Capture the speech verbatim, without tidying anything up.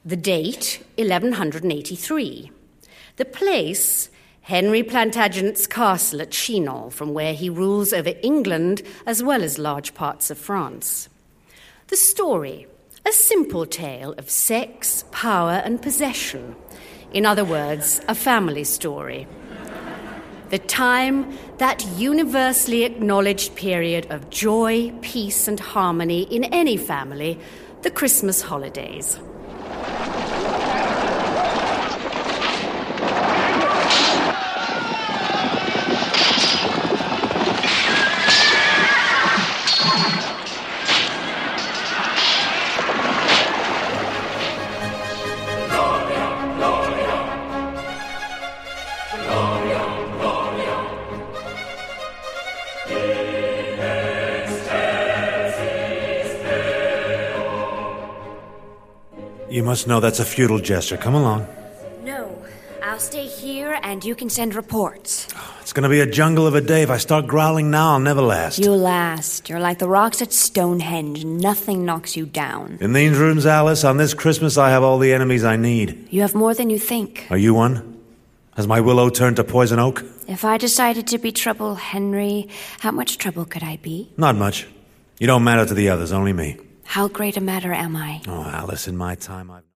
The date, eleven eighty-three. The place, Henry Plantagenet's castle at Chinon, from where he rules over England as well as large parts of France. The story, a simple tale of sex, power, and possession. In other words, a family story. The time, that universally acknowledged period of joy, peace, and harmony in any family, the Christmas holidays. You must know that's a futile gesture. Come along. No, I'll stay here and you can send reports. It's going to be a jungle of a day. If I start growling now, I'll never last. You'll last. You're like the rocks at Stonehenge. Nothing knocks you down. In these rooms, Alice, on this Christmas, I have all the enemies I need. You have more than you think. Are you one? Has my willow turned to poison oak? If I decided to be trouble, Henry, how much trouble could I be? Not much. You don't matter to the others, only me. How great a matter am I? Oh, Alice, in my time, I've...